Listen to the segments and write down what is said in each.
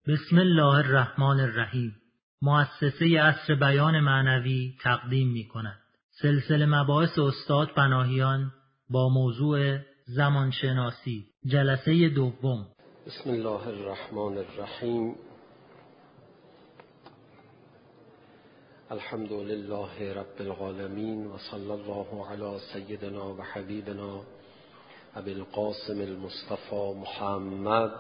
بسم الله الرحمن الرحیم. مؤسسه عصر بیان معنوی تقدیم می‌کند سلسله مباحث استاد پناهیان با موضوع زمانشناسی، جلسه دوم. بسم الله الرحمن الرحیم. الحمد لله رب العالمین و صلی الله علی سیدنا و حبیبنا ابی القاسم المصطفى محمد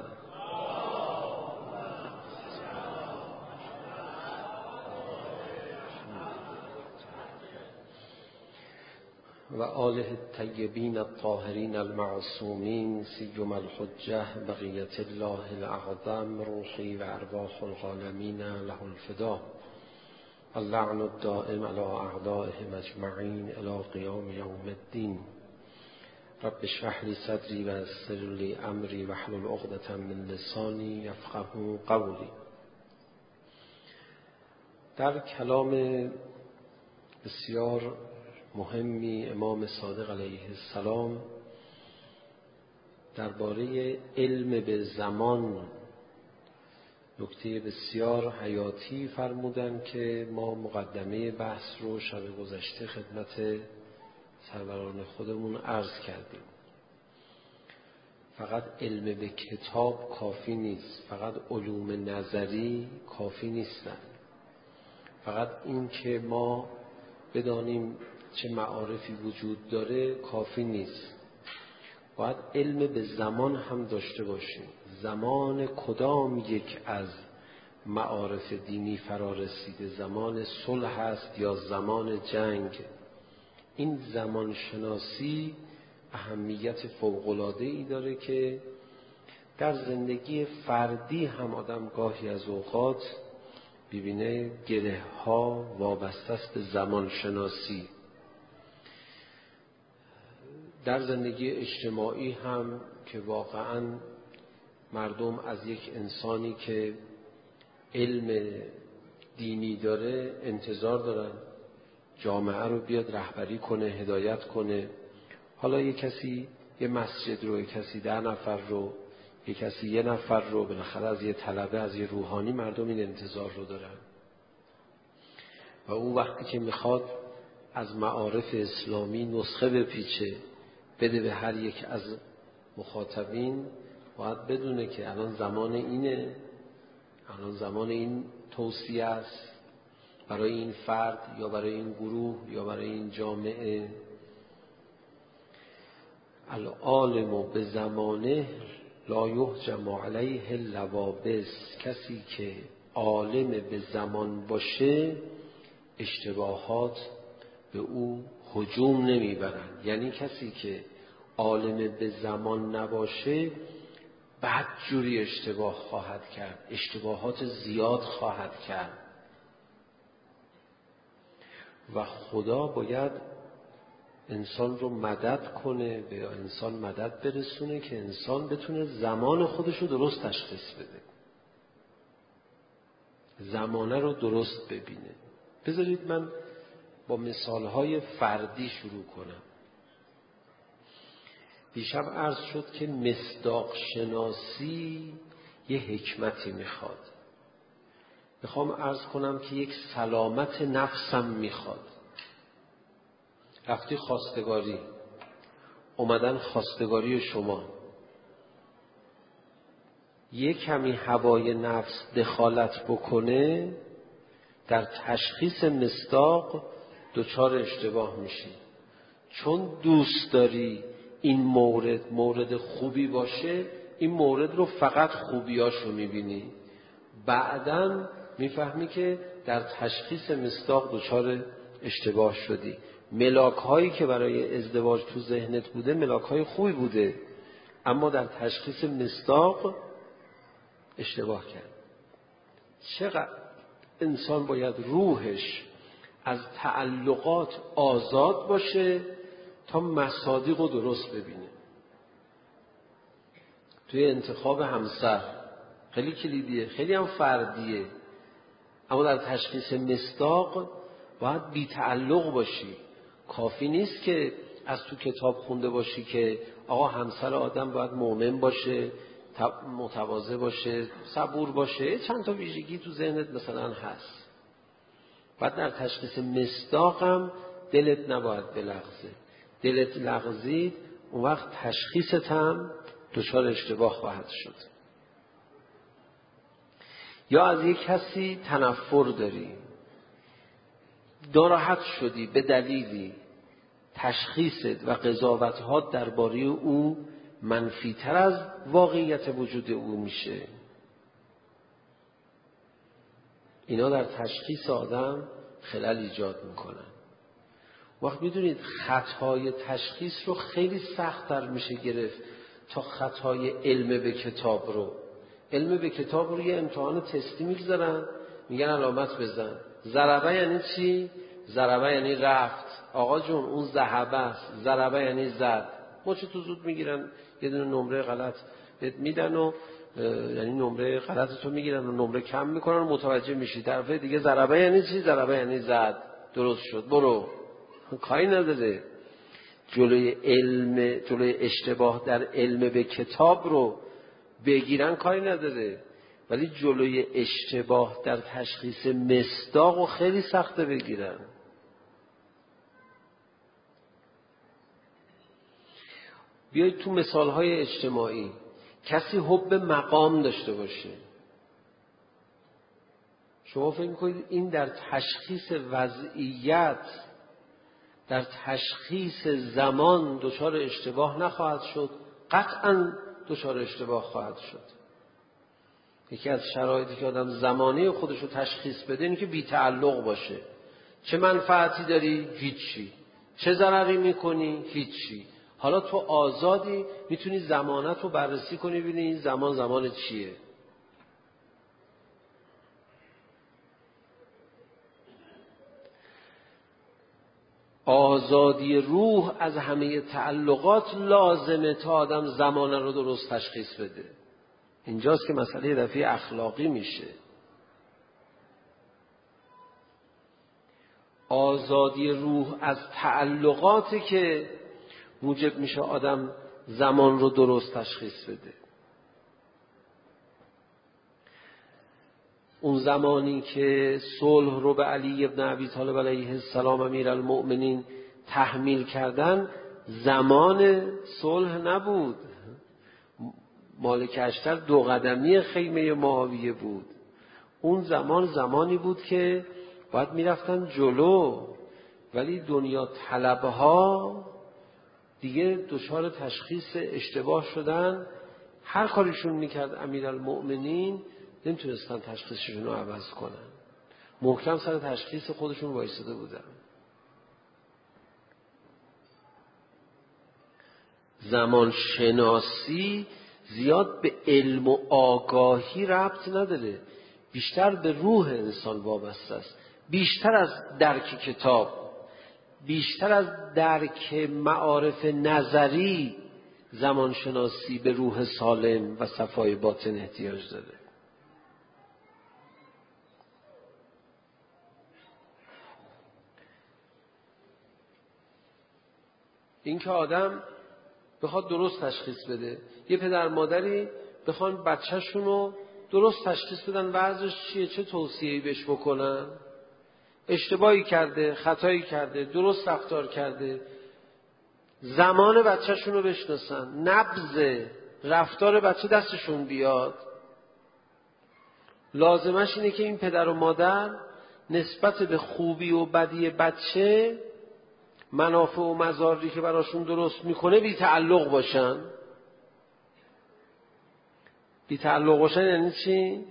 و آله الطیبین الطاهرین المعصومین سیما الحجة بقیة الله الاعظم روحی و ارواح العالمین له الفدا اللعن الدائم علی اعدائهم اجمعین الی قیام یوم الدین. رب اشرح لی صدری و یسر لی امری واحلل عقدة من لسانی یفقهوا قولی. در کلام بسیار مهمی امام صادق علیه السلام درباره علم به زمان نکته بسیار حیاتی فرمودند که ما مقدمه بحث رو شب گذشته خدمت سروران خودمون عرض کردیم. فقط علم به کتاب کافی نیست، فقط علوم نظری کافی نیستن، فقط این که ما بدانیم چه معارفی وجود داره کافی نیست، باید علم به زمان هم داشته باشیم. زمان کدام یک از معارف دینی فرا رسیده؟ زمان صلح است یا زمان جنگ؟ این زمان شناسی اهمیت فوق‌العاده‌ای داره که در زندگی فردی هم آدم گاهی از اوقات ببینه گره ها وابسته است به زمان شناسی. در زندگی اجتماعی هم که واقعاً مردم از یک انسانی که علم دینی داره انتظار دارن جامعه رو بیاد رهبری کنه، هدایت کنه. حالا یک کسی یه مسجد رو، یک کسی 10 نفر رو، یک کسی 1 نفر رو، بالاخره از یه طلبه، از یه روحانی مردم این انتظار رو دارن. و اون وقتی که میخواد از معارف اسلامی نسخه بپیچه بده به هر یک از مخاطبین، باید بدونه که الان زمان اینه، الان زمان این توصیه است برای این فرد یا برای این گروه یا برای این جامعه. العالم به زمانه لا یهجم علیه اللوابس. کسی که عالم به زمان باشه اشتباهات به او هجوم نمیبرن. یعنی کسی که عالم به زمان نباشه بعد جوری اشتباه خواهد کرد، اشتباهات زیاد خواهد کرد و خدا باید انسان رو مدد کنه، به انسان مدد برسونه که انسان بتونه زمان خودش رو درست تشخیص بده، زمانه رو درست ببینه. بذارید من با مثالهای فردی شروع کنم. دیشب عرض شد که مصداق شناسی یه حکمتی میخواد. میخوام عرض کنم که یک سلامت نفسم میخواد. رفتی خواستگاری، اومدن خواستگاری شما، یه کمی هوای نفس دخالت بکنه در تشخیص مصداق دچار اشتباه میشی. چون دوست داری این مورد خوبی باشه، این مورد رو فقط خوبیاشو میبینی، بعداً میفهمی که در تشخیص مصداق دچار اشتباه شدی. ملاک هایی که برای ازدواج تو ذهنت بوده ملاک های خوبی بوده، اما در تشخیص مصداق اشتباه کرد. چقدر انسان باید روحش از تعلقات آزاد باشه تا مصادیق رو درست ببینه. توی انتخاب همسر خیلی کلیدیه، خیلی هم فردیه، اما در تشخیص مصداق باید بی تعلق باشی. کافی نیست که از تو کتاب خونده باشی که آقا همسر آدم باید مؤمن باشه، متواضع باشه، صبور باشه، چند تا ویژگی تو ذهنت مثلا هست. بعد در تشخیص مصداقم دلت نباید بلغزه. دلت لغزید اون وقت تشخیصت هم دچار اشتباه خواهد شد. یا از یک کسی تنفر داری، ناراحت شدی به دلیلی، تشخیصت و قضاوت‌ها درباره او منفی‌تر از واقعیت وجود او میشه. اینا در تشخیص آدم خلل ایجاد میکنن. وقت میدونید خطای تشخیص رو خیلی سخت‌تر میشه گرفت تا خطای علم به کتاب رو. علم به کتاب رو یه امتحان تستی میگذارن، میگن علامت بزن. ضربه یعنی چی؟ ضربه یعنی رفت. آقا جون اون ذهبه است. ضربه یعنی زد. مچ تو زود میگیرن، یه دونه نمره غلط بهت میدن و یعنی نمره غلط تو میگیرن و نمره کم میکنن و متوجه میشی. طرف دیگه ضربه یعنی چی؟ ضربه یعنی زد. درست شد، برو. کاری نداره. جلوی اشتباه در علم به کتاب رو بگیرن کاری نداره، ولی جلوی اشتباه در تشخیص مصداق رو خیلی سخته بگیرن. بیایید تو مثالهای اجتماعی. کسی حب مقام داشته باشه، شما فکر می‌کنید این در تشخیص وضعیت، در تشخیص زمان دچار اشتباه نخواهد شد؟ قطعاً دچار اشتباه خواهد شد. یکی از شرایطی که آدم زمانه خودش رو تشخیص بده اینه که بی تعلق باشه. چه منفعتی داری؟ هیچی. چه ضرری میکنی؟ هیچی. حالا تو آزادی، میتونی زمانت رو بررسی کنی، ببینی این زمان چیه. آزادی روح از همه تعلقات لازمه تا آدم زمانه رو درست تشخیص بده. اینجاست که مسئله دفعه اخلاقی میشه. آزادی روح از تعلقاتی که موجب میشه آدم زمان رو درست تشخیص بده. اون زمانی که صلح رو به علی ابن ابی طالب علیه السلام امیرالمؤمنین تحمیل کردن، زمان صلح نبود. مالک اشتر 2 قدمی خیمه معاویه بود. اون زمانی بود که باید میرفتن جلو، ولی دنیا طلبها دیگه دچار تشخیص اشتباه شدن. هر کاریشون میکرد امیرالمؤمنین نمیتونستن تشخیصشون رو عوض کنن. محکم سر تشخیص خودشون وایساده بودن. زمان شناسی زیاد به علم و آگاهی ربط نداره، بیشتر به روح انسان وابسته است. بیشتر از درک کتاب، بیشتر از درک معارف نظری، زمان شناسی به روح سالم و صفای باطن احتیاج داره. این که آدم بخواد درست تشخیص بده، یه پدر مادری بخوان بچه‌شون رو درست تشخیص بدن وضعش چیه، چه توصیه‌ای بهش بکنن، اشتباهی کرده، خطایی کرده، درست رفتار کرده، زمان بچه‌شون رو بشناسن، نبض رفتار بچه دستشون بیاد. لازمش اینه که این پدر و مادر نسبت به خوبی و بدی بچه، منافع و مضاری که براشون درست میکنه بی تعلق باشن. بی تعلق باشن یعنی چی؟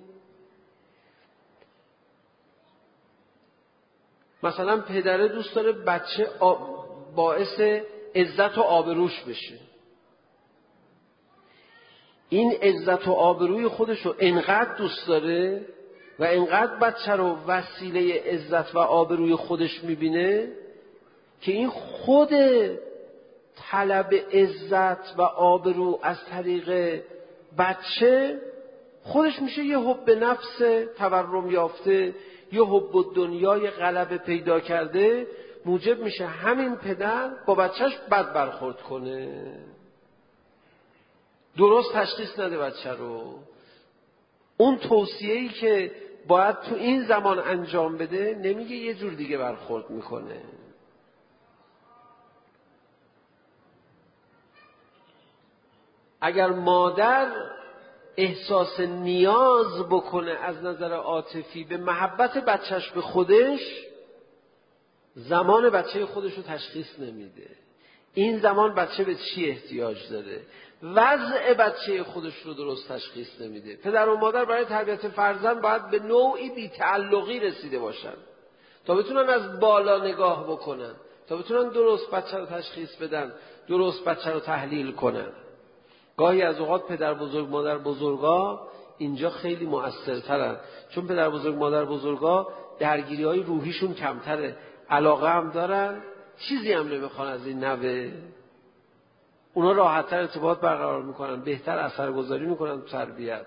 مثلا پدره دوست داره بچه باعث عزت و آبروش بشه. این عزت و آبروی خودش رو انقدر دوست داره و انقدر بچه رو وسیله عزت و آبروی خودش میبینه که این خود طلب عزت و آبرو از طریق بچه خودش میشه یه حب نفس تورم یافته، یه حب دنیای غلبه پیدا کرده، موجب میشه همین پدر با بچهش بد برخورد کنه. درست تشخیص نده بچه رو. اون توصیه‌ای که باید تو این زمان انجام بده نمیگه، یه جور دیگه برخورد میکنه. اگر مادر احساس نیاز بکنه از نظر عاطفی به محبت بچهش به خودش، زمان بچه خودش رو تشخیص نمیده. این زمان بچه به چی احتیاج داره، وضع بچه خودش رو درست تشخیص نمیده. پدر و مادر برای تربیت فرزند باید به نوعی بی‌تعلقی رسیده باشن تا بتونن از بالا نگاه بکنن، تا بتونن درست بچه رو تشخیص بدن، درست بچه رو تحلیل کنن. گاهی از اوقات پدر بزرگ مادر بزرگا اینجا خیلی مؤثرترن، چون پدر بزرگ مادر بزرگا درگیری‌های روحیشون کمتره، علاقه هم دارن، چیزی هم نمیخوان از این نوه. اونا راحت‌تر ارتباط برقرار میکنن، بهتر اثرگذاری میکنن تو تربیت.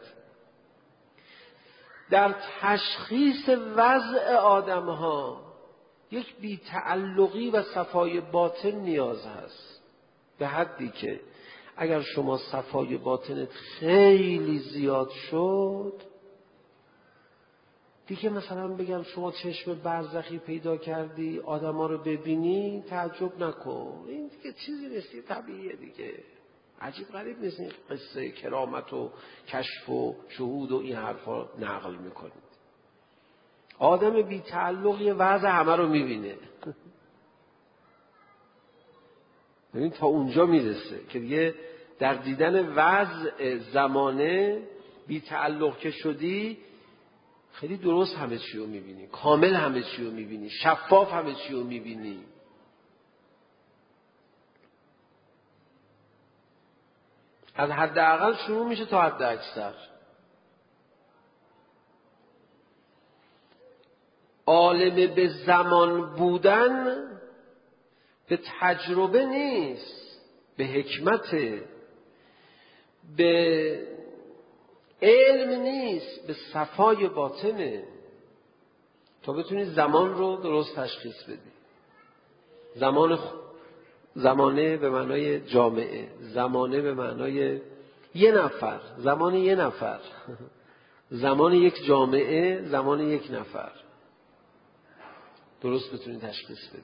در تشخیص وضع آدم‌ها یک بی‌تعلقی و صفای باطن نیاز هست، به حدی که اگر شما صفای باطنت خیلی زیاد شد، دیگه مثلا بگم شما چشم برزخی پیدا کردی آدما رو ببینی، تعجب نکن، این دیگه چیزی نیست، طبیعیه دیگه، عجیب غریب نیست. این قصه کرامت و کشف و شهود و این حرفا نقل میکنید. آدم بی تعلقی وضع همه رو میبینه. ببین تا اونجا میرسه که دیگه در دیدن وضع زمانه بی تعلق که شدی، خیلی درست همه چی رو میبینی، کامل همه چی رو میبینی، شفاف همه چی رو میبینی. از حداقل شروع میشه تا حد اکثر. عالم به زمان بودن به تجربه نیست، به حکمت، به علم نیست، به صفای باطنه، تا بتونی زمان رو درست تشخیص بدی. زمانه به معنای جامعه، زمانه به معنای یه نفر، زمان یه نفر، زمان یک جامعه، زمان یک نفر، درست بتونی تشخیص بدی.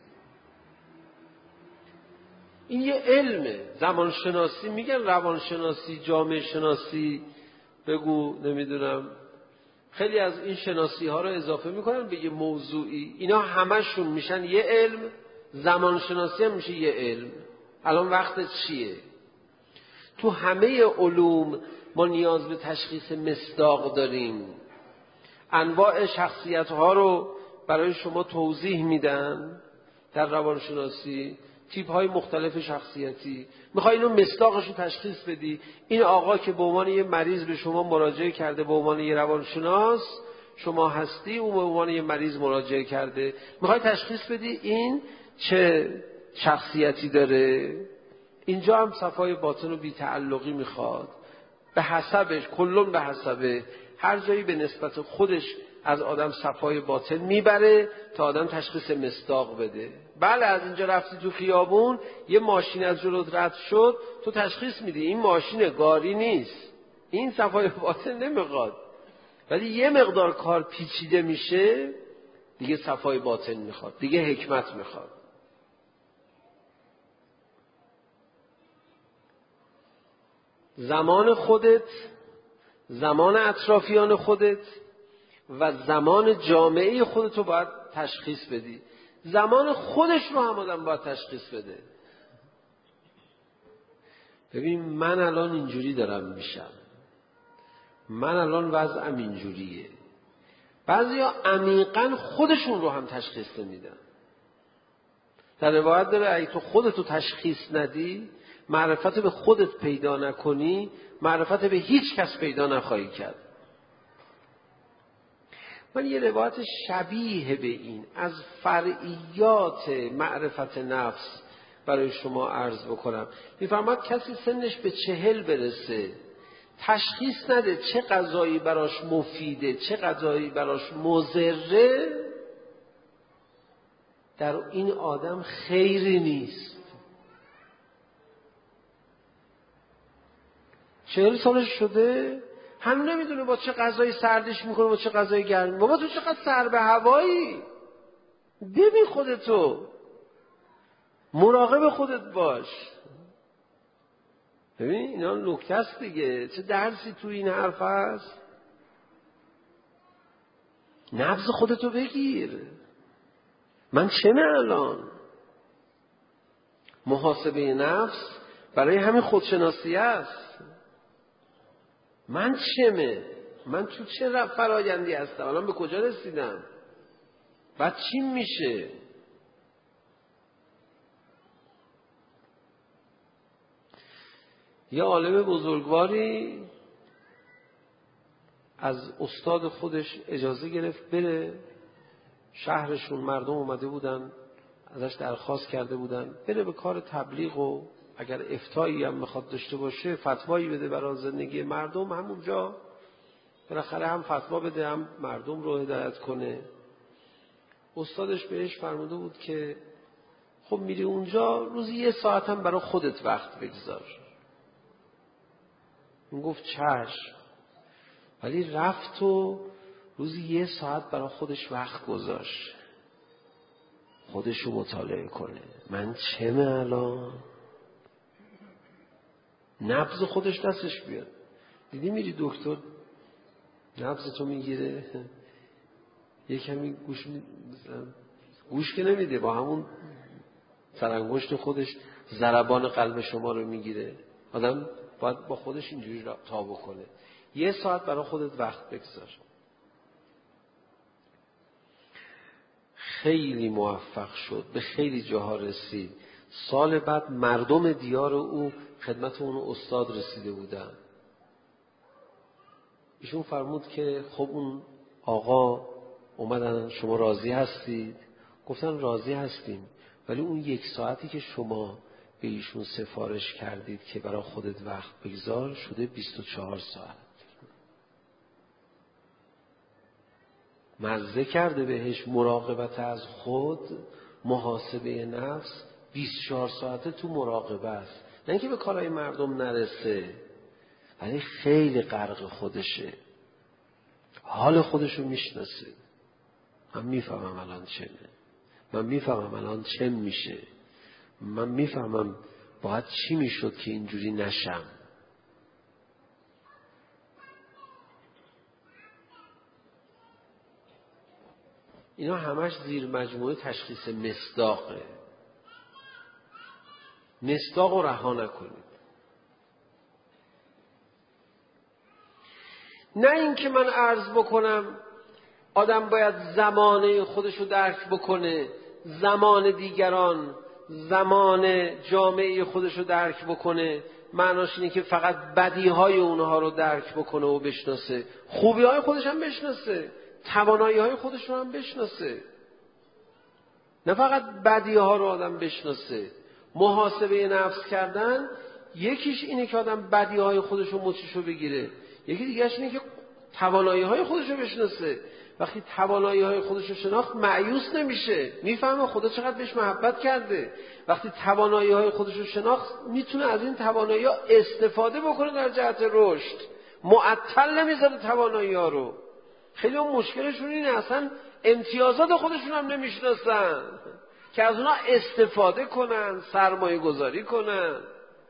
این یه علمه. زمانشناسی میگن، روانشناسی، جامعه شناسی، بگو نمیدونم، خیلی از این شناسی ها رو اضافه میکنن به یه موضوعی، اینا همشون میشن یه علم. زمانشناسی هم میشه یه علم. الان وقت چیه؟ تو همه علوم ما نیاز به تشخیص مصداق داریم. انواع شخصیت ها رو برای شما توضیح میدن در روانشناسی، تیپ های مختلف شخصیتی. میخوای اینو مصداقش رو تشخیص بدی، این آقا که به عنوان یه مریض به شما مراجعه کرده به عنوان یه روانشناس شما هستی، اون به عنوان یه مریض مراجعه کرده، میخوای تشخیص بدی این چه شخصیتی داره. اینجا هم صفای باطن و بی‌تعلقی میخواد، به حسبش، کلون به حسبه، هر جایی به نسبت خودش از آدم صفای باطن میبره تا آدم تشخیص مصداق بده. بله از اینجا رفتی تو خیابون یه ماشین از جلوت رد شد، تو تشخیص میدی این ماشین گاری نیست، این صفای باطن نمیخواد. ولی یه مقدار کار پیچیده میشه دیگه صفای باطن میخواد، دیگه حکمت میخواد. زمان خودت، زمان اطرافیان خودت و زمان جامعه خودت رو باید تشخیص بدی. زمان خودش رو هم آدم باید تشخیص بده. ببین من الان اینجوری دارم میشم، من الان وضعم اینجوریه. بعضیا عمیقاً خودشون رو هم تشخیص نمیدن. در روایت داره اگه تو خودتو تشخیص ندی، معرفت به خودت پیدا نکنی، معرفت به هیچ کس پیدا نخواهی کرد. من یه روایت شبیه به این از فرعیات معرفت نفس برای شما عرض بکنم. میفرماد کسی سنش به 40 برسه، تشخیص نده چه غذایی براش مفیده چه غذایی براش مضره، در این آدم خیری نیست. 40 سالش شده هم نمیدونه با چه غذای سردش میکنه با چه غذای گرم. بابا تو چقدر سر به هوایی، ببین خودتو، مراقب خودت باش. ببین اینا نکته است دیگه. چه درسی تو این حرف هست؟ نبض خودتو بگیر. من چمه الان؟ محاسبه نفس برای همین خودشناسی است. من چمه؟ من تو چه فرایندی هستم؟ الان به کجا رسیدم؟ بعد چی میشه؟ یه عالم بزرگواری از استاد خودش اجازه گرفت بره شهرشون، مردم اومده بودن ازش درخواست کرده بودن بره به کار تبلیغ و اگر افتایی هم میخواد داشته باشه فتوایی بده برای زندگی مردم. همونجا بالاخره هم فتوا بده هم مردم رو هدایت کنه. استادش بهش فرموده بود که خب میری اونجا روزی 1 ساعت هم برای خودت وقت بگذار. اون گفت چشم. ولی رفت و روزی 1 ساعت برای خودش وقت گذاشت، خودشو مطالعه کنه. من چمه الان؟ نبض خودش دستش بیاد. دیدی میری دکتر نبض تو میگیره، یه کمی گوش که نمیده، با همون سرانگشت خودش ضربان قلب شما رو میگیره. آدم باید با خودش اینجوری تا بکنه. 1 ساعت برای خودت وقت بگذار. خیلی موفق شد، به خیلی جاها رسید. سال بعد مردم دیار او خدمت اون استاد رسیده بودن. ایشون فرمود که خب اون آقا اومدن شما راضی هستید؟ گفتن راضی هستیم، ولی اون 1 ساعتی که شما به ایشون سفارش کردید که برای خودت وقت بگذار شده 24 ساعت. مزه کرده بهش مراقبت از خود، محاسبه نفس. 24 ساعته تو مراقبه است، نه اینکه به کارهای مردم نرسه، ولی خیلی غرق خودشه، حال خودشو میشناسه. من میفهمم الان چمه، من میفهمم الان چم میشه، من میفهمم باید چی میشد که اینجوری نشم. اینا همش زیر مجموعه تشخیص مصداقه. مصداق رو رها نکنید. نه اینکه من عرض بکنم آدم باید زمانه خودشو درک بکنه، زمان دیگران، زمان جامعه خودشو درک بکنه. معناش اینه که فقط بدیهای اونها رو درک بکنه و بشناسه، خوبیهای خودش هم بشناسه، توانایی‌های خودش رو هم بشناسه. نه فقط بدیها رو آدم بشناسه. محاسبه نفس کردن یکیش اینه که آدم بدیهای خودش رو مچشو بگیره، یکی دیگهش اینه که توانایی‌های خودش رو بشناسه. وقتی توانایی‌های خودش رو شناخت مایوس نمیشه، میفهمه خدا چقدر بهش محبت کرده. وقتی توانایی‌های خودش رو شناخت میتونه از این توانایی‌ها استفاده بکنه در جهت رشد، معطل نمیذاره توانایی‌ها رو. خیلی هم مشکلشون اینه اصلا امتیازات خودشون هم نمیشناسن که از اونا استفاده کنن، سرمایه گذاری کنن.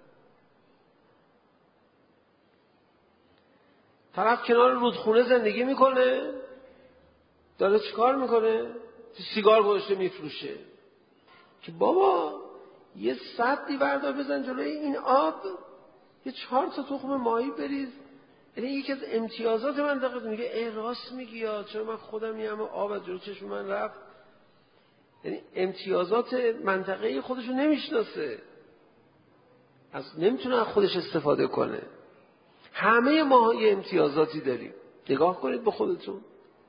طرف کنار رودخونه زندگی میکنه، داره چیکار میکنه؟ سیگار گذاشته میفروشه. که بابا یه سدی بردار بزن جلوی این آب، یه 4 تا تخم ماهی بریز. یعنی یکی از امتیازات منطقه میگه راست میگی یا چرا من خودم یه همه آب از جلو چشم من رفت. یعنی امتیازات منطقه خودشو نمیشناسه، نمیتونه از خودش استفاده کنه. همه ما یه امتیازاتی داریم. نگاه کنید به خودتون.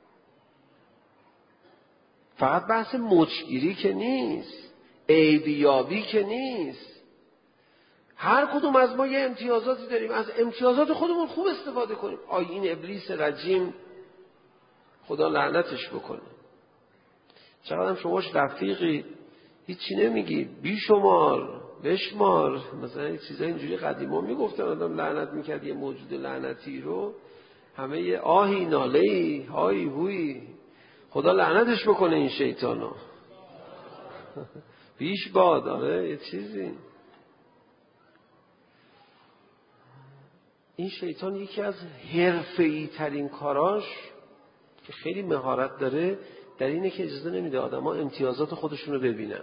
فقط بحث مچگیری که نیست، عیبیابی که نیست. هر کدوم از ما یه امتیازاتی داریم، از امتیازات خودمون خوب استفاده کنیم. این ابلیس رجیم خدا لعنتش بکنه. چقدر شماش رفیقی، هیچی نمیگی، بیشمار. بشمار. مثلا یه چیزای اینجوری قدیما میگفتن، آدم لعنت میکرد یه موجود لعنتی رو، همه یه آهی نالهی هایی هوی، خدا لعنتش بکنه این شیطانو. بیش باد. آره یه چیزی. این شیطان یکی از حرفه‌ای ترین کاراش که خیلی مهارت داره در اینه که اجازه نمیده آدم‌ها امتیازات خودشون رو ببینن.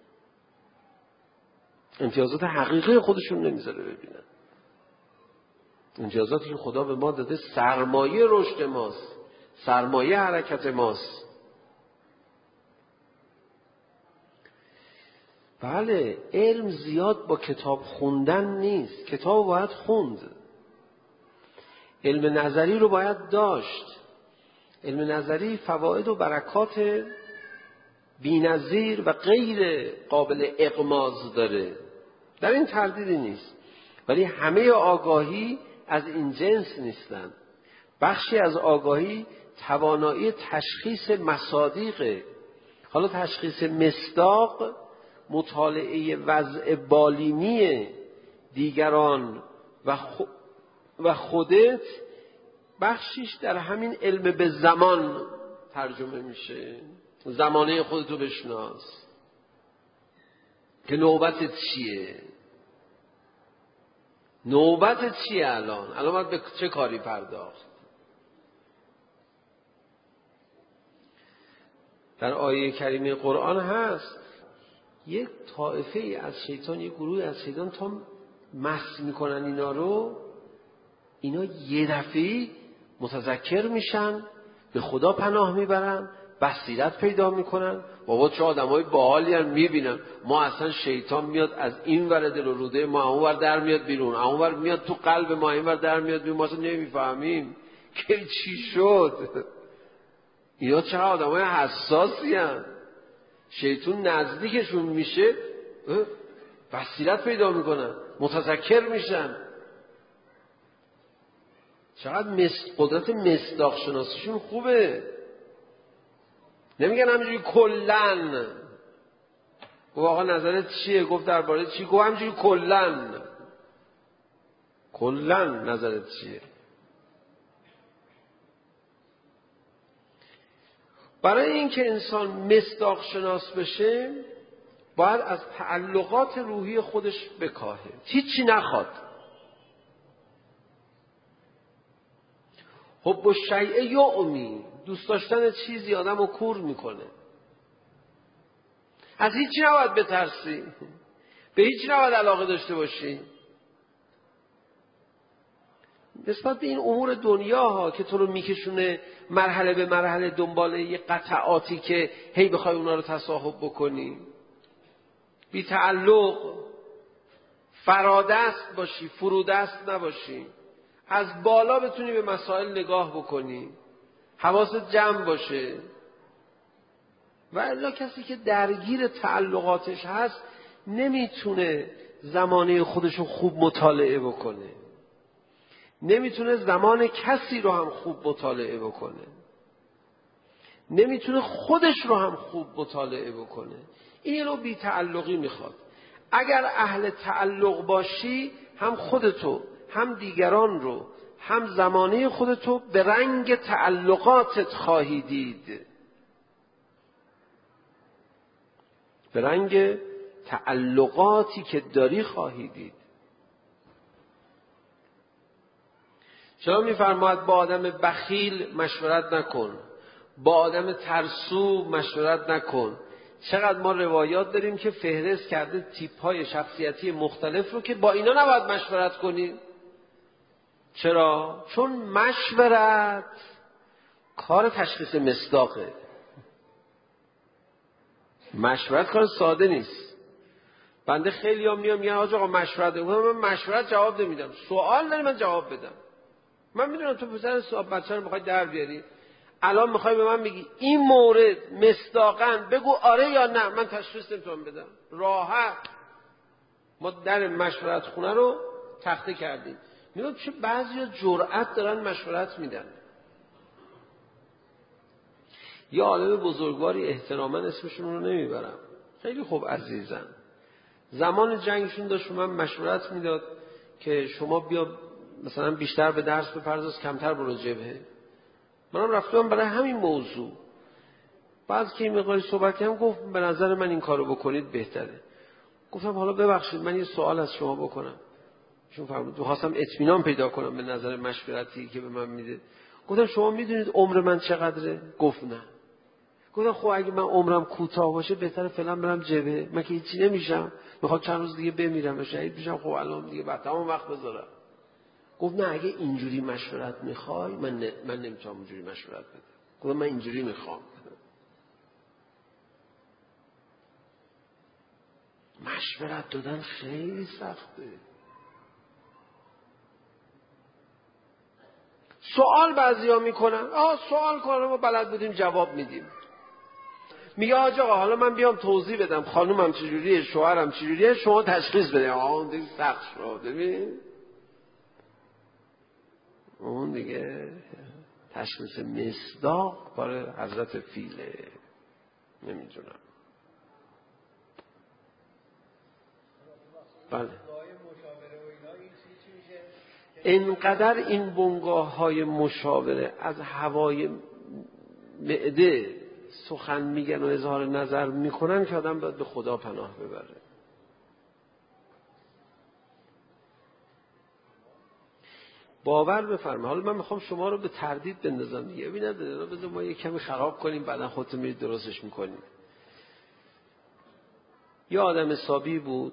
امتیازات حقیقی خودشون نمیذاره ببینن. امتیازاتی که خدا به ما داده سرمایه رشد ماست، سرمایه حرکت ماست. بله، علم زیاد با کتاب خوندن نیست. کتاب باید خوند. علم نظری رو باید داشت. علم نظری فواید و برکات بی‌نظیر و غیر قابل اغماض داره، در این تردیدی نیست. ولی همه آگاهی از این جنس نیستن. بخشی از آگاهی توانایی تشخیص مصادیقه. حالا تشخیص مصداق، مطالعه وضع بالینی دیگران و خودت، بخشیش در همین علم به زمان ترجمه میشه. زمانه خودتو بشناس که نوبتت چیه، نوبتت چیه الان باید به چه کاری پرداخت. در آیه کریمه قرآن هست یک طایفه ای از شیطان، یک گروه از شیطان تا مس میکنن اینا رو، اینا یه دفعی متذکر میشن، به خدا پناه میبرن، بصیرت پیدا میکنن. بابا چه آدمای باحالی ان، میبینن ما اصلا شیطان میاد از این ور دل و روده ما، اون ور در میاد بیرون، اون ور میاد تو قلب ما، این ور در میاد بیرون، ما اصلا نمیفهمیم که چی شد. اینا چه آدمای حساسی ان. شیطان نزدیکشون میشه بصیرت پیدا میکنن، متذکر میشن. چقدر قدرت مصداق شناسیشون خوبه. نمیگن همینجوری کلن گفت آقا نظرت چیه، گفت درباره چی، گفت همینجوری کلن نظرت چیه. برای اینکه انسان مصداق شناس بشه باید از تعلقات روحی خودش بکاهه، هیچی نخواد. حب الشیء یعمی، دوست داشتن چیزی آدمو کور میکنه. از هیچی نباید بترسی، به هیچی نباید علاقه داشته باشی. نسبت به این امور دنیا ها که تو رو میکشونه مرحله به مرحله دنبال یه قطعاتی که هی بخوای اونا رو تصاحب بکنی، بی تعلق، فرادست باشی، فرودست نباشی، از بالا بتونی به مسائل نگاه بکنی، حواست جمع باشه. و الا کسی که درگیر تعلقاتش هست نمیتونه زمانه خودشو خوب مطالعه بکنه، نمیتونه زمان کسی رو هم خوب مطالعه بکنه، نمیتونه خودش رو هم خوب مطالعه بکنه. این رو بی تعلقی میخواد. اگر اهل تعلق باشی هم خودتو هم دیگران رو هم زمانه خودتو به رنگ تعلقاتت خواهی دید، به رنگ تعلقاتی که داری خواهی دید. چرا میفرماید با آدم بخیل مشورت نکن، با آدم ترسو مشورت نکن. چقدر ما روایات داریم که فهرست کرده تیپ‌های شخصیتی مختلف رو که با اینا نباید مشورت کنی. چرا؟ چون مشورت کار تشخیص مصداقه. مشورت کار ساده نیست. بنده خیلی ها میام میگن آقا مشورت، من مشورت جواب نمیدم. سوال داری من جواب بدم. من میدونم تو پسر بچه رو میخوای در بیاری، الان میخوای به من بگی این مورد مصداقاً بگو آره یا نه، من تشخیص نمیتونم بدم. راحت ما در مشورت خونه رو تخته کردیم. میگم چه بعضیا جرأت دارن مشورت میدن. یه عالم بزرگواری احتراما اسمشون رو نمیبرم، خیلی خوب عزیزن، زمان جنگشون داشت به من مشورت میداد که شما بیا مثلا بیشتر به درس بپرداز، کمتر برو جبهه. منم رفتم برای همین موضوع. بعد که این مقداری صحبت کردم گفت به نظر من این کارو بکنید بهتره. گفتم حالا ببخشید من یه سوال از شما بکنم. چون فرمود خواستم اطمینان پیدا کنم به نظر مشورتی که به من میده. گفتم شما میدونید عمر من چقدره؟ گفت نه. گفتم خب اگه من عمرم کوتاه باشه بهتره فعلا برم جبهه، من که هیچی نمیشم، میخوام چند روز دیگه بمیرم و شهید بشم، خب الان دیگه بعد تمام وقت بذارم. گفت نه اگه اینجوری مشورت میخوای من نمیتونم اینجوری مشورت بدم. گفتم من اینجوری میخوام. مشورت دادن خیلی سخته. سوال بعضیا میکنن، سوال کنن ما بلد بودیم جواب میدیم. میگه آقا حالا من بیام توضیح بدم خانومم چجوریه، شوهرم چجوریه، شما تشخیص بده. اون دیگه سخت شد. ببین اون دیگه تشخیص مصداق برای حضرت فیله. نمیدونم. بله اینقدر این بنگاه های مشاوره از هوای معده سخن میگن و اظهار نظر میکنن که آدم باید به خدا پناه ببره. باور بفرمایید. حالا من میخوام شما رو به تردید بندازم دیگه. ببینید بذار ما یه کمی خراب کنیم بعدا خودتون میرید درستش میکنیم. یه آدم حسابی بود،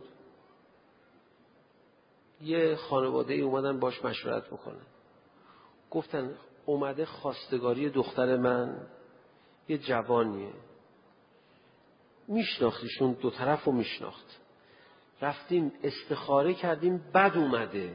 یه خانواده اومدن باش مشورت بکنن. گفتن اومده خواستگاری دختر من، یه جوانیه، میشناختیشون، دو طرف رو میشناخت، رفتیم استخاره کردیم بد اومده،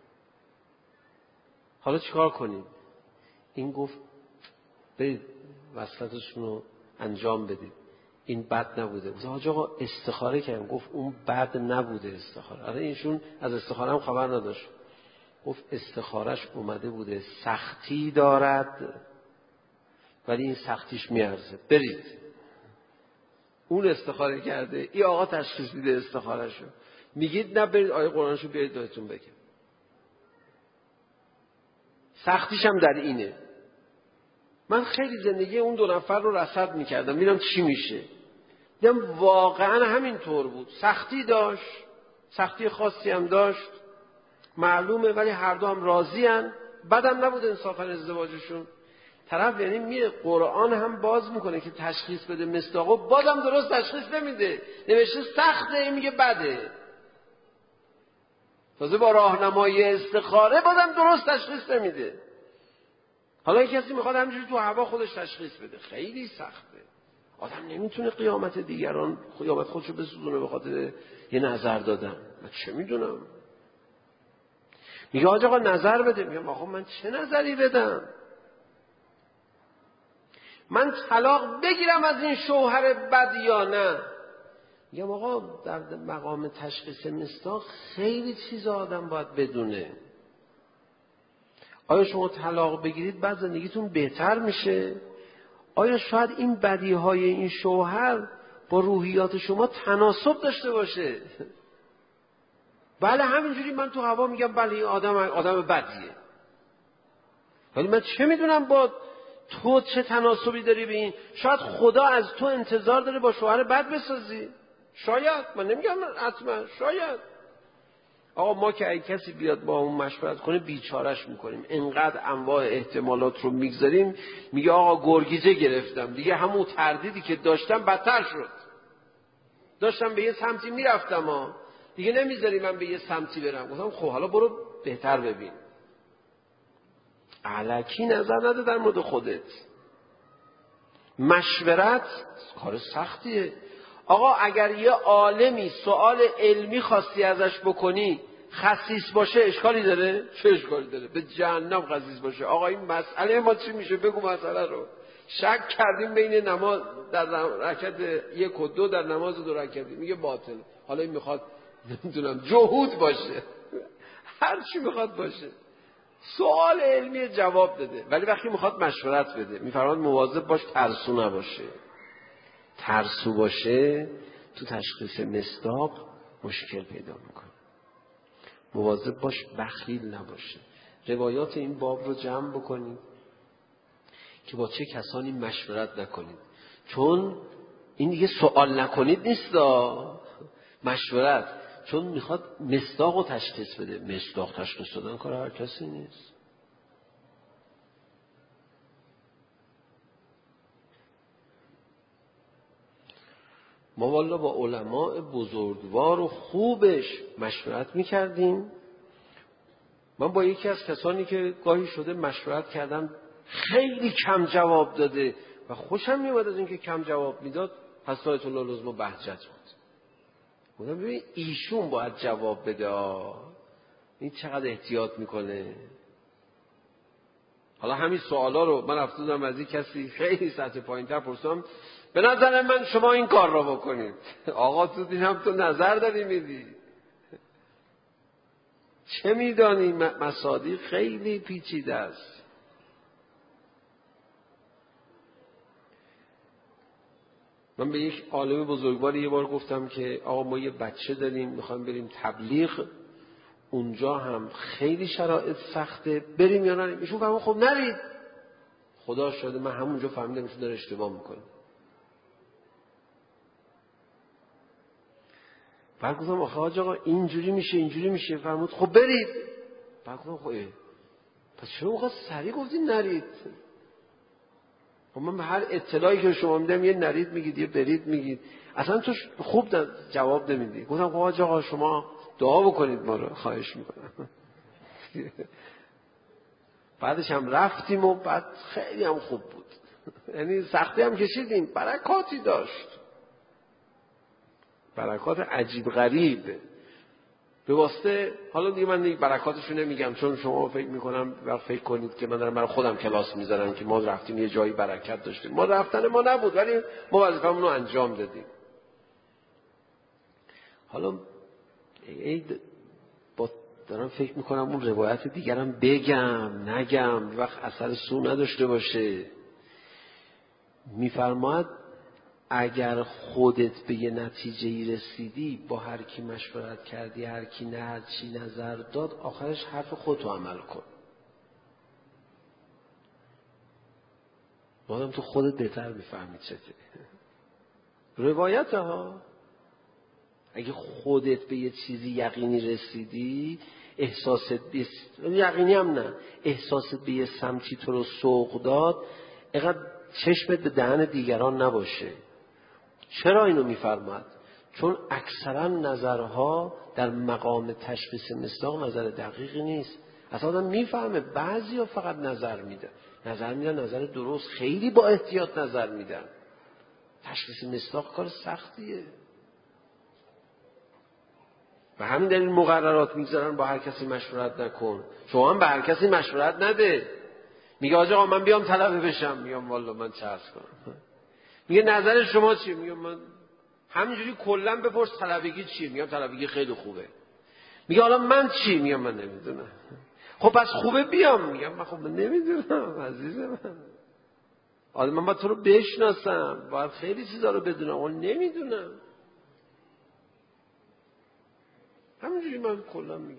حالا چیکار کنیم؟ این گفت برید وصلتشون رو انجام بدید، این بد نبوده. گفت حاج آقا استخاره کردیم. گفت اون بد نبوده استخاره. آره اینشون از استخاره هم خبر نداشت. گفت استخارش اومده بوده سختی دارد ولی این سختیش میارزه، برید. اون استخاره کرده، این آقا تشخیص میده استخارهشو. میگید نه برید آیه قرآنشو بیارید بهتون بگم. سختیش هم در اینه. من خیلی زندگی اون دو نفر رو رصد میکردم میرم چی میشه. دیدم واقعا همین طور بود. سختی داشت، سختی خاصی هم داشت معلومه، ولی هر دو هم راضی ان. بدم نبود انصافا ازدواجشون. طرف یعنی میره قرآن هم باز میکنه که تشخیص بده مصداقو، بازم درست تشخیص نمیده. نوشته سخته میگه بده. تازه با راهنمای استخاره بازم درست تشخیص نمیده. حالا کسی میخواد همینجوری تو هوا خودش تشخیص بده. خیلی سخته. آدم نمیتونه قیامت دیگران، قیامت خودشو بسوزونه به خاطر یه نظر دادن. من چه میدونم. میگه آقا نظر بده. میگم آقا من چه نظری بدم؟ من طلاق بگیرم از این شوهر بد یا نه؟ میگم آقا در مقام تشخیص مصداق خیلی چیز آدم باید بدونه. آیا شما طلاق بگیرید بعد زندگیتون بهتر میشه؟ آیا شاید این بدیهای این شوهر با روحیات شما تناسب داشته باشه؟ بله همینجوری من تو هوا میگم بله این آدم بدیه، ولی من چه میدونم با تو چه تناسبی داری به این؟ شاید خدا از تو انتظار داره با شوهر بد بسازی. شاید، من نمیگم حتما، شاید. آقا ما که اگه کسی بیاد با اون مشورت کنه بیچارش میکنیم. انقدر انواع احتمالات رو میگذاریم. میگه آقا گرگیجه گرفتم دیگه، همون تردیدی که داشتم بدتر شد. داشتم به یه سمتی میرفتم دیگه نمیذاری من به یه سمتی برم. گفتم خب حالا برو بهتر ببین. الکی نظر نده در مورد خودت. مشورت کار سختیه. آقا اگر یه عالمی سوال علمی خواستی ازش بکنی خسیس باشه اشکالی داره؟ چه اشکالی داره؟ به جهنم خسیس باشه. آقا این مسئله ما چی میشه؟ بگو مسئله رو. شک کردیم بین نماز در رکعت 1 و 2 در نماز 2 رکعتی، میگه باطل. حالا این میخواد نمیدونم جهود باشه هر چی میخواد باشه، سوال علمی جواب داده. ولی وقتی میخواد مشورت بده میفرماد مواظب باش ترسو نباشه. ترسو باشه تو تشخیص مصداق مشکل پیدا میکنه. مواظب باش بخیل نباشه. روایات این باب رو جمع بکنید که با چه کسانی مشورت نکنید، چون این دیگه سوال نکنید نیست، مشورت، چون میخواد مصداق رو تشخیص بده. مصداق تشخیص دادن کار هر کسی نیست. ما والا با علماء بزرگوار و خوبش مشورت میکردیم. من با یکی از کسانی که گاهی شده مشورت کردم خیلی کم جواب داده و خوشم میومد از اینکه کم جواب میداد. حضرت آیت الله العظمی بهجت بود. گفتم ببین ایشون باید جواب بده، این چقدر احتیاط میکنه. حالا همین سوالا رو من رفته بودم از این کسی خیلی سطح پایین‌تر پرسیدم، به نظر من شما این کار را بکنید. آقا تو دیدم تو نظر داری میدی، چه میدانی؟ مصادیق خیلی پیچیده است. من به یک عالم بزرگوار یه بار گفتم که آقا ما یه بچه داریم میخوایم بریم تبلیغ، اونجا هم خیلی شرایط سخته، بریم یا نریم؟ ایشون فرمود خب نرید. خدا شاهده من همونجا فهمیدم ایشون داره اشتباه میکنه. بعد گفتم آخه حاج آقا اینجوری میشه. فرمود خب برید. بعد گفتم خب پس چرا اونقدر سریع گفتین نرید؟ خب من به هر اطلاعی که شما میدم یه نرید میگید یه برید میگید، اصلا تو خوب جواب نمیدی. گفتم خب حاج آقا شما دعا بکنید ما رو، خواهش میکنم. بعدش هم رفتیم و بعد خیلی هم خوب بود. یعنی سختی هم کشیدیم، برکاتی داشت، برکات عجیب غریب. به واسطه حالا دیگه من برکاتشو نمیگم، چون شما فکر میکنم وقت فکر کنید که من دارم برای خودم کلاس میذارم که ما رفتیم یه جایی برکت داشتیم. ما رفتن ما نبود، ولی ما وظیفه‌مون رو انجام دادیم. حالا دارم فکر میکنم اون روایت دیگرم بگم نگم، وقت اثر سو نداشته باشه. میفرماید اگر خودت به یه نتیجه‌ای رسیدی، با هر کی مشورت کردی، هر کی نه هر چی نظر داد، آخرش حرف خودتو عمل کن. مادام تو خودت بهتر میفهمی چطوری. روایت ها اگه خودت به یه چیزی یقینی رسیدی، احساست یقینی هم نه، احساست به یه سمتی تو رو سوق داد، اینقدر چشمت به دهن دیگران نباشه. چرا اینو میفرماد؟ چون اکثرا نظرها در مقام تشخیص مصداق نظر دقیقی نیست. اصلا آدم میفهمه بعضی ها فقط نظر میدن نظر درست، خیلی با احتیاط نظر میدن. تشخیص مصداق کار سختیه. و همین دلیل مقررات میگذارن با هر کسی مشورت نکن. شما هم به هر کسی مشورت نده. میگه آقا من بیام طلبه بشم، میگم والا من چه عرض کنم. میگه نظر شما چیه؟ میگم من همینجوری کلا بپرس طلبگی چیه؟ میگم طلبگی خیلی خوبه. میگه حالا من چی؟ میگم من نمیدونم. خب پس خوبه بیام. میگم من خب نمیدونم عزیز من. آدم من باید تو رو بشناسم، باید خیلی چیزا رو بدونم، اون نمیدونم. همینجوری من کلا میگم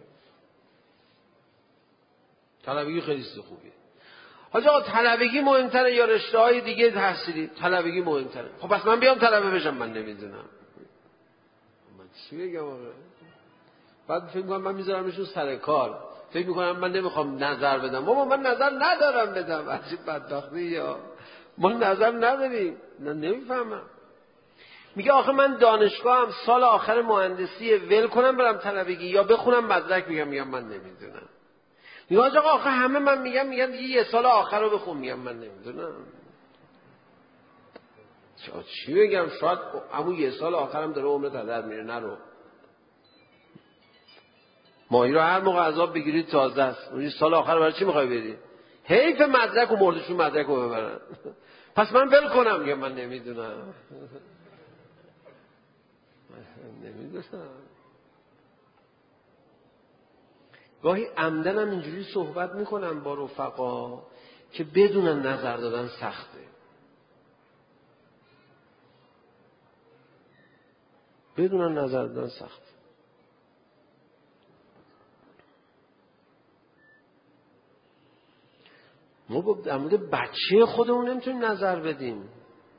طلبگی خیلی چیز خوبیه. آقا طلبگی مهمتره یا رشته‌های دیگه تحصیلی؟ طلبگی مهمتره. خب پس من بیام طلبه بشم؟ من نمیدونم. من چی بگم آقا؟ بعد فکر می‌کنم من میذارمشون سر کار. فکر می‌کنم من نمیخوام نظر بدم. بابا من نظر ندارم بدم. عجیب بدبختی. یا ما نظر نداریم. نمیفهمم. میگه آخه من دانشگاهم سال آخر مهندسی، ول کنم برم طلبگی یا بخونم مدرک؟ میگم من نمیدونم. میگه آقا همه من میگم یه سال آخر رو بخون. میگم من نمیدونم. چی بگم؟ شاید همون یه سال آخرم داره عمرت هدر میره. نرو. ماهی رو هر موقع عذاب بگیرید تازه است. اون سال آخر برای چی میخوای بری؟ حیف مدرک و مردشون مدرک رو ببرن. پس من ول کنم؟ میگم من نمیدونم. نمیدونم. گاهی عمدن هم اینجوری صحبت میکنم با رفقا که بدونن نظر دادن سخته. بدونن نظر دادن سخته. ما در مورد بچه خودمون نمیتونیم نظر بدیم.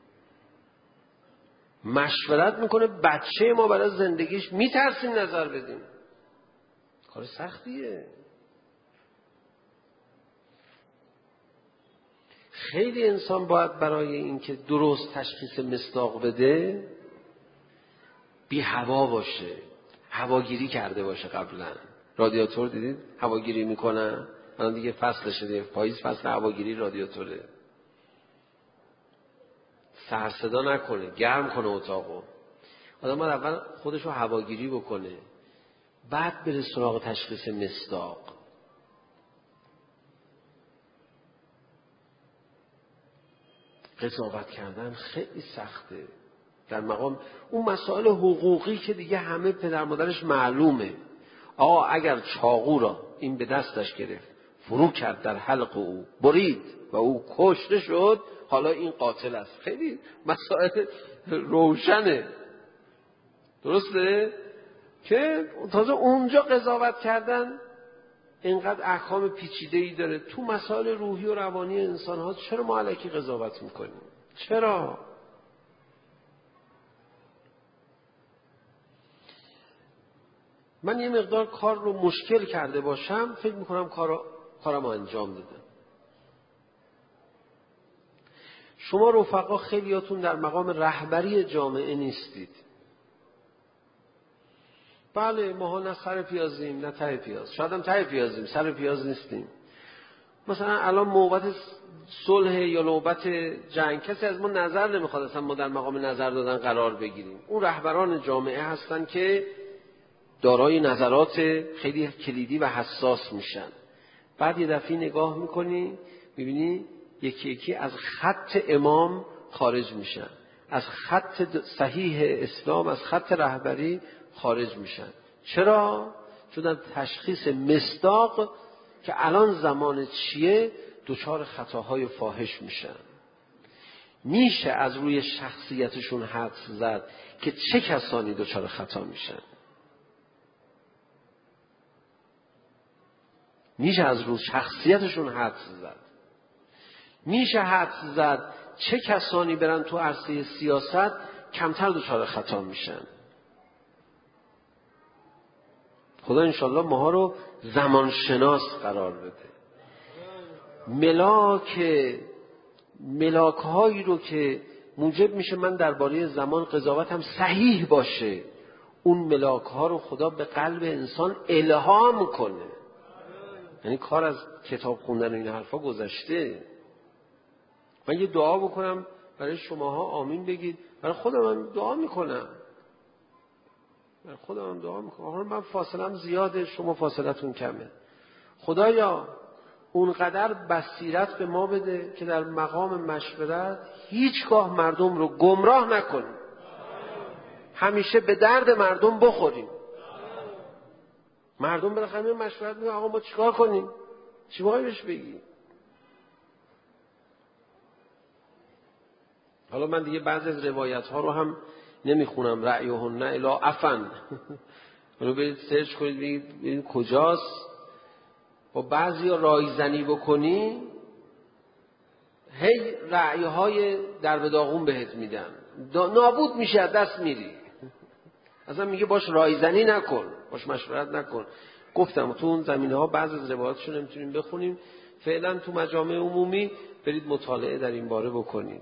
مشورت میکنه بچه ما برای زندگیش، میترسیم نظر بدیم. کار سختیه. خیلی انسان باید برای اینکه درست تشخیص مصداق بده بی هوا باشه، هواگیری کرده باشه. قبلا رادیاتور دیدید هواگیری میکنن؟ الان دیگه فصلشه دیگه، پاییز فصل هواگیری رادیاتوره. سر صدا نکنه، گرم کنه اتاقو. آدم باید اول خودشو هواگیری بکنه، بعد بره سراغ تشخیص مصداق. قضاوت کردن خیلی سخته در مقام اون مسائل حقوقی که دیگه همه پدر مادرش معلومه. آقا اگر چاقو را این به دستش گرفت، فرو کرد در حلق او، برید و او کشته شد، حالا این قاتل است. خیلی مسائل روشنه، درسته؟ که تازه اونجا قضاوت کردن اینقدر احکام پیچیده‌ای داره. تو مسائل روحی و روانی انسان ها چرا ما الکی قضاوت میکنیم؟ چرا؟ من یه مقدار کار رو مشکل کرده باشم، فکر میکنم کارم انجام دادم. شما رفقا خیلیاتون در مقام رهبری جامعه نیستید. بله ماها نه سر پیازیم نه ته پیاز، شاید هم ته پیازیم، سر پیاز نیستیم. مثلا الان نوبت صلح یا نوبت جنگ، کسی از ما نظر نمیخواد اصلا ما در مقام نظر دادن قرار بگیریم. اون رهبران جامعه هستن که دارای نظرات خیلی کلیدی و حساس میشن. بعد یه دفعه نگاه میکنی میبینی یکی یکی از خط امام خارج میشن، از خط صحیح اسلام، از خط رهبری خارج میشن. چرا؟ چون در تشخیص مصداق که الان زمان چیه دچار خطاهای فاحش میشن. میشه از روی شخصیتشون حدس زد که چه کسانی دچار خطا میشن. میشه از روی شخصیتشون حدس زد. میشه حدس زد چه کسانی برن تو عرصه سیاست کمتر دچار خطا میشن. خدا انشالله ماها رو زمانشناس قرار بده. ملاک هایی رو که موجب میشه من درباره زمان قضاوتم صحیح باشه، اون ملاک ها رو خدا به قلب انسان الهام کنه. یعنی کار از کتاب خوندن و این حرفا گذشته. من یه دعا بکنم برای شماها، آمین بگید. برای خودم من دعا میکنم. آقا من فاصلم زیاده، شما فاصلتون کمه. خدایا اونقدر بصیرت به ما بده که در مقام مشورت هیچگاه مردم رو گمراه نکنیم، همیشه به درد مردم بخوریم. مردم بالاخره مشورت میگن آقا ما چیکار کنیم؟ چی باید بهش بگی؟ حالا من دیگه بعضی از روایت ها رو هم نمیخونم. رأیهن الا عفن. رو برید سرچ کنید ببینید کجاست. با بعضی ها رایزنی بکنی هی رأیهای در به داغون بهت میدن، نابود میشه، از دست میری. اصلا میگه باش رایزنی نکن، باش مشورت نکن. گفتم تو اون زمینه ها بعضی از روایاتشو نمیتونیم بخونیم. فعلا تو مجامع عمومی برید مطالعه در این باره بکنید.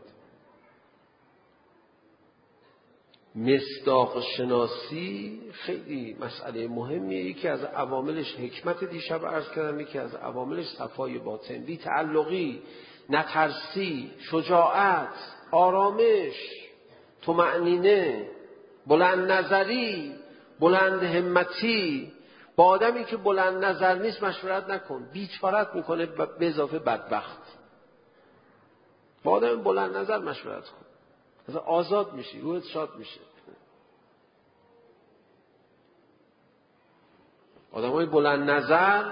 مصداق شناسی خیلی مسئله مهمیه. یکی از عواملش حکمت، دیشب عرض کردم، یکی از عواملش صفای باطن، بی تعلقی، نترسی، شجاعت، آرامش، طمأنینه، بلند نظری، بلند همتی. با آدمی که بلند نظر نیست مشورت نکن، بیچارت میکنه، به اضافه بدبخت. با آدم بلند نظر مشورت کن، مثلا آزاد میشی، روحت شاد میشه. آدمای بلند نظر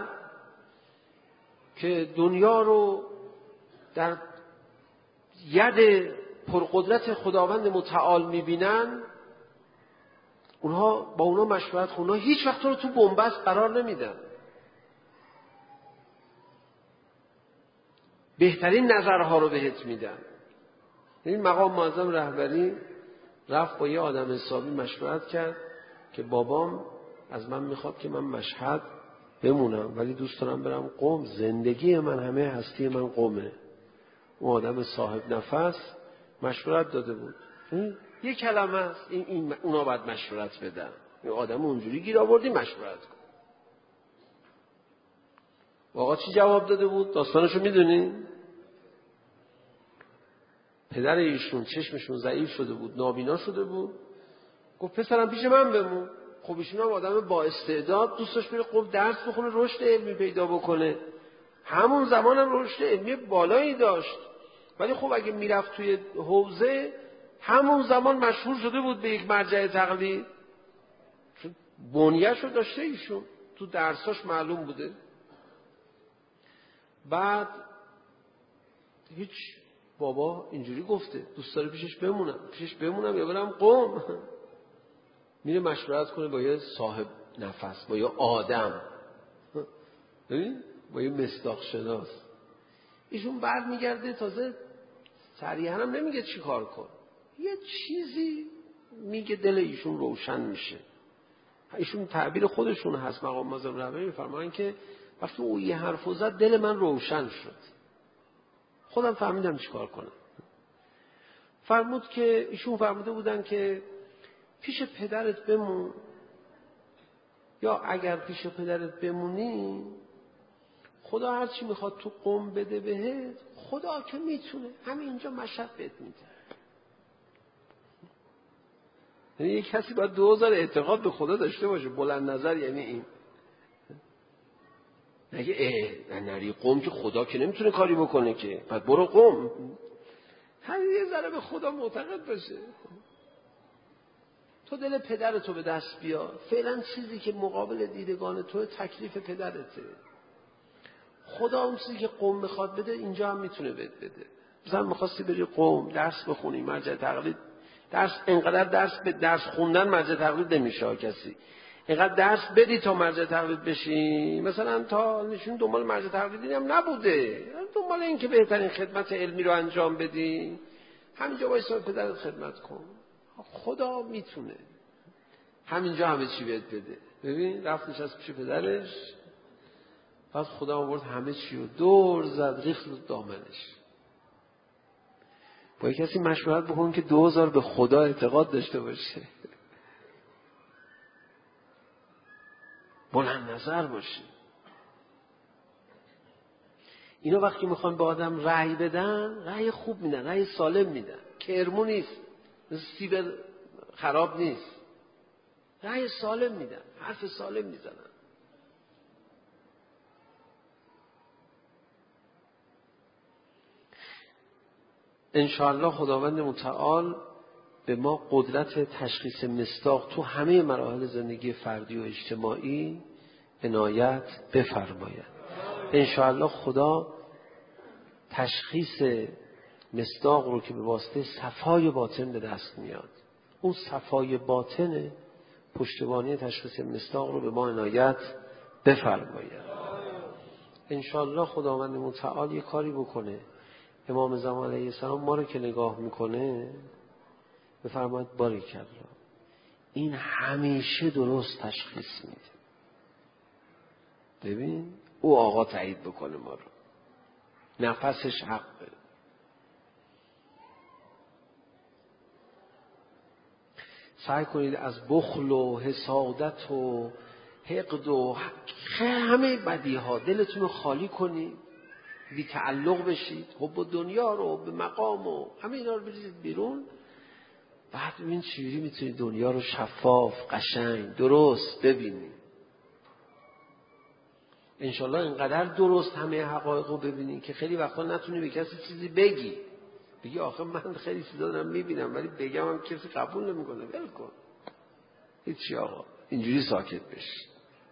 که دنیا رو در ید پرقدرت خداوند متعال میبینن، با اونا مشورت کن. اونا هیچ وقت رو تو بنبست قرار نمیدن. بهترین نظرها رو بهت میدن. این مقام معظم رهبری رفت با یه آدم حسابی مشورت کرد که بابام از من میخواد که من مشهد بمونم ولی دوست دارم برم قم، زندگی من همه هستی من قمه. اون آدم صاحب نفس مشورت داده بود. یه کلمه است اونا باید مشورت بدن. این آدم اونجوری گیر آوردی مشورت کن. آقا چی جواب داده بود؟ داستانشو میدونین؟ پدر ایشون چشمشون ضعیف شده بود، نابینا شده بود. گفت پسرم پیش من بمون. خب ایشون هم آدم با استعداد، دوست داشت بره قم درس بخونه، رشد علمی پیدا بکنه. همون زمان هم رشد علمی بالایی داشت. ولی خب اگه میرفت توی حوزه، همون زمان مشهور شده بود به یک مرجع تقلید. چون بنیه‌شو داشته ایشون، تو درساش معلوم بوده. بعد هیچ، بابا اینجوری گفته دوست داره پیشش بمونم یا برم قم. میره مشورت کنه با یه صاحب نفس، با یه آدم، ببین، با یه مصداق شناس. ایشون بعد میگرده، تازه صریحاً هم نمیگه چی کار کن، یه چیزی میگه دل ایشون روشن میشه. ایشون تعبیر خودشون هست، مقام معظم رهبری میفرمایند که وقتی او یه حرفو زد دل من روشن شد، خودم فهمیدم چی کار کنم. فرمود که ایشون فرموده بودن که پیش پدرت بمون، یا اگر پیش پدرت بمونی خدا هر چی میخواد تو قم بده بهت، خدا که میتونه همین اینجا مشهد بهت میده. یعنی یک کسی باید 2000 اعتقاد به خدا داشته باشه، بلند نظر. یعنی این نگه نری قم که خدا که نمیتونه کاری بکنه که، بعد برو قم. همین یه ذره به خدا معتقد باشه. تو دل پدرتو به دست بیار، فعلا چیزی که مقابل دیدگان تو تکلیف پدرته. خدا اون چیزی که قم میخواد بده اینجا هم میتونه بده. مثلا میخواستی بری قم درس بخونی، مرجع تقلید اینقدر درس خوندن مرجع تقلید نمیشه کسی. اینقدر درس بدی تا مرجع تقلید بشی. مثلا تا نشون دنبال مرجع تقلیدی هم نبوده، دنبال این که بهترین خدمت علمی رو انجام بدی. همینجا وایسا پدرت خدمت کن، خدا میتونه همینجا همه چی بهت بده. ببین رفتش از پیش پدرش، بعد خدا آورد همه چی رو دور زد، ریخت رو دامنش. با کسی مشورت بکن که 2000 به خدا اعتقاد داشته باشه، بلند نظر باشه. اینا وقتی میخوان به آدم رأی بدن، رأی خوب میدن، رأی سالم میدن، کرمو نیست، سیب خراب نیست، رأی سالم میدن، حرف سالم میزنن. انشاءالله خداوند متعال به ما قدرت تشخیص مصداق تو همه مراحل زندگی فردی و اجتماعی عنایت بفرماید. انشاءالله خدا تشخیص مصداق رو که به واسطه صفای باطن به دست میاد، اون صفای باطن پشتوانه تشخیص مصداق رو به ما عنایت بفرماید. انشاءالله خداوند متعال یه کاری بکنه، امام زمان علیه السلام ما رو که نگاه میکنه بفرماید باریکالله، این همیشه درست تشخیص میده. ببین او آقا تایید بکنه ما رو، نفسش حقه. سعی کنید از بخل و حسادت و حقد و همه بدیها دلتون رو خالی کنید، بی تعلق بشید، حب دنیا رو به مقام و همه اینا رو بریزید بیرون. بعد ببین چجوری میتونید دنیا رو شفاف، قشنگ، درست ببینید. انشالله اینقدر درست همه حقایق رو ببینید که خیلی وقتا نتونی به کسی چیزی بگی آخه من خیلی چیزا دارم میبینم ولی بگم هم کسی قبول نمیکنه. ول کن، هیچی آقا، اینجوری ساکت بش.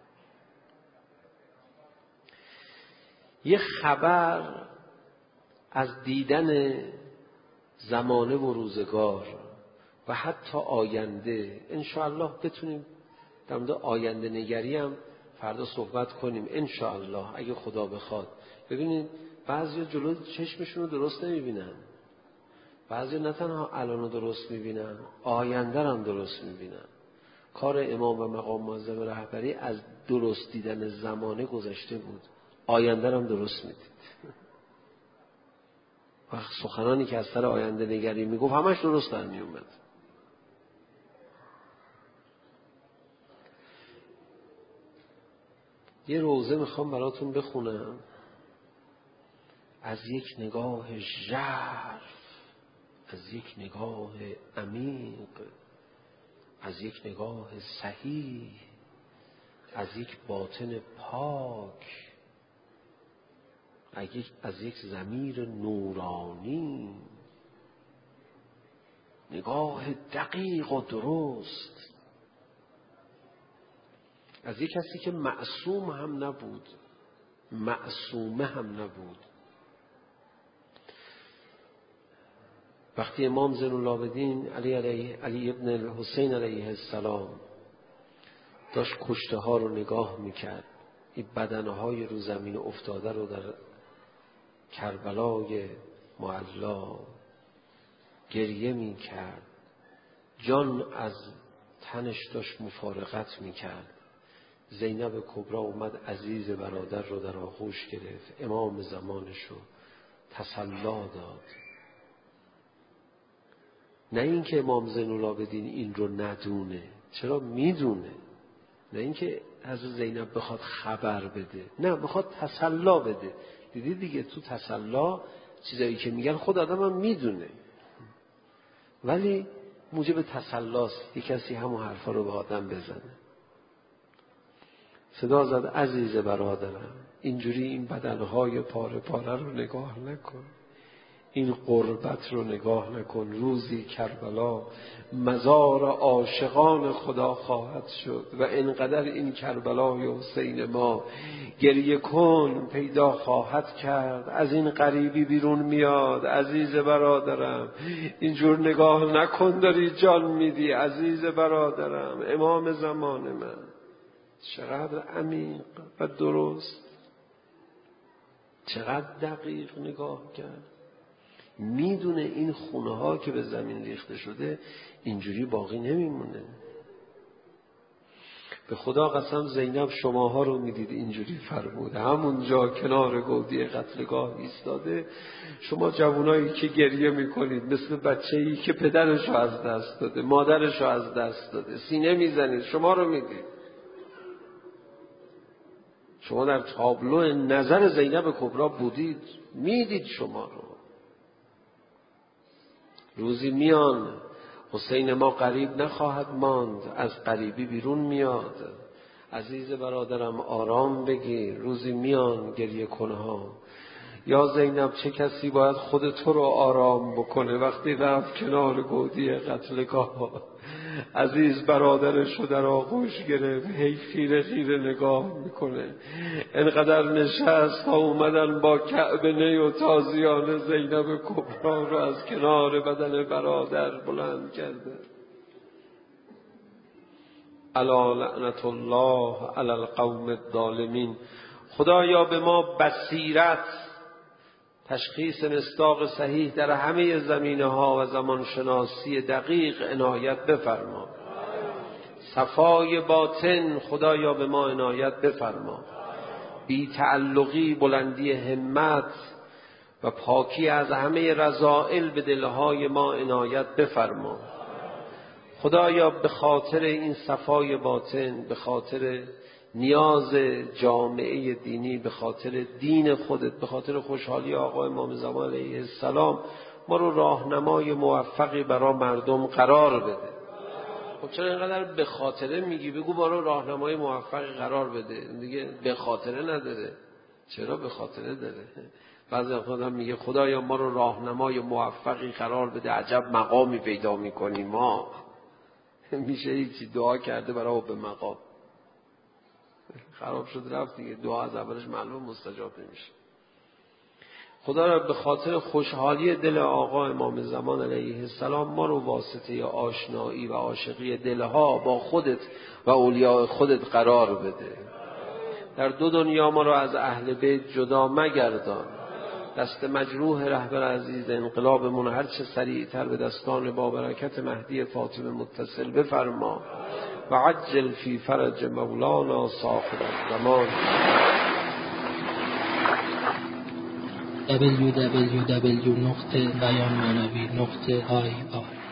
یه خبر از دیدن زمانه و روزگار و حتی آینده، انشاءالله بتونیم در مورد آینده نگری هم فردا صحبت کنیم انشاءالله اگه خدا بخواد. ببینید بعضی جلو چشمشون رو درست نمیبینن، بعضی نه تنها الان رو درست میبینن، آینده هم درست میبینن. کار امام و مقام معظم رهبری از درست دیدن زمانه گذشته بود، آینده هم درست میدید. وقت سخنانی که از سر آینده نگری میگفت همش درست در میومد. یه روزه میخوام براتون بخونم از یک نگاه ژرف، از یک نگاه عمیق، از یک نگاه صحیح، از یک باطن پاک، از یک ضمیر نورانی، نگاه دقیق و درست، از یک کسی که معصوم هم نبود، معصومه هم نبود. وقتی امام زین العابدین علی ابن الحسین علیه السلام داشت کشته ها رو نگاه میکرد، این بدنهای رو زمین افتاده رو در کربلای معلا گریه میکرد، جان از تنش داشت مفارقت میکرد، زینب کبرا اومد عزیز برادر رو در آغوش گرفت، امام زمانش رو تسلی داد. نه اینکه امام زین العابدین این رو ندونه، چرا میدونه، نه اینکه از زینب بخواد خبر بده، نه بخواد تسلی بده. دیدی دیگه تو تسلی چیزایی که میگن خود آدم هم میدونه، ولی موجب تسلاست یک کسی همون حرفا رو به آدم بزنه. صدا زد عزیز برادرم، اینجوری این بدنهای پاره پاره رو نگاه نکن، این غربت رو نگاه نکن. روزی کربلا مزار عاشقان خدا خواهد شد و اینقدر این کربلای حسین ما گریه کن پیدا خواهد کرد. از این غریبی بیرون میاد عزیز برادرم، اینجور نگاه نکن، داری جان میدی عزیز برادرم. امام زمان من چقدر عمیق و درست، چقدر دقیق نگاه کرد. میدونه این خونه ها که به زمین ریخته شده اینجوری باقی نمیمونه. به خدا قسم زینب شماها رو میدید اینجوری فرموده، همونجا کنار گودی قتلگاه ایستاده، شما جوانایی که گریه میکنید مثل بچه‌ای که پدرش رو از دست داده، مادرش رو از دست داده، سینه میزنید، شما رو میدید. شما در تابلو نظر زینب کبرا بودید، میدید شما رو. روزی میان حسین ما قریب نخواهد ماند، از قریبی بیرون میاد. عزیز برادرم آرام بگیر، روزی میان گریه کنها. یا زینب چه کسی باید خود تو رو آرام بکنه وقتی رفت کنار گودی قتلگاه، عزیز برادرش رو در آغوش گرفت، هی خیره خیره نگاه میکنه. انقدر نشست تا اومدن با کعب نی و تازیانه زینب کبرا رو از کنار بدن برادر بلند کرده. الا لعنت الله علی القوم الظالمین. خدایا به ما بصیرت، تشخیص مصداق صحیح در همه زمینه ها و زمانشناسی دقیق عنایت بفرما. صفای باطن خدایا به ما عنایت بفرما. بی تعلقی، بلندی همت و پاکی از همه رذائل به دلهای ما عنایت بفرما. خدایا به خاطر این صفای باطن، به خاطر نیاز جامعه دینی، به خاطر دین خودت، به خاطر خوشحالی آقا امام زمان علیه السلام، ما رو راهنمای موفقی برای مردم قرار بده. خب چرا اینقدر به خاطره میگی؟ بگو ما رو راهنمای موفقی قرار بده دیگه. به خاطره نداره. چرا به خاطره داره؟ بعضی وقتا هم میگه خدایا ما رو راهنمای موفقی قرار بده، عجب مقامی پیدا میکنیم ما. میشه هیچی دعا کرده برای به مقام، خراب شد رفت دیگه. دعا از اولش معلوم مستجاب نمیشه. خدا را به خاطر خوشحالی دل آقا امام زمان علیه السلام ما رو واسطه آشنایی و عاشقی دلها با خودت و اولیاء خودت قرار بده. در دو دنیا ما رو از اهل بیت جدا مگردان. دست مجروح رهبر عزیز انقلابمون هر چه سریعتر به دستان با برکت مهدی فاطمه متصل بفرما و عجل فی فرج مولانا صاحب الزمان. www.beyanmanavi.ir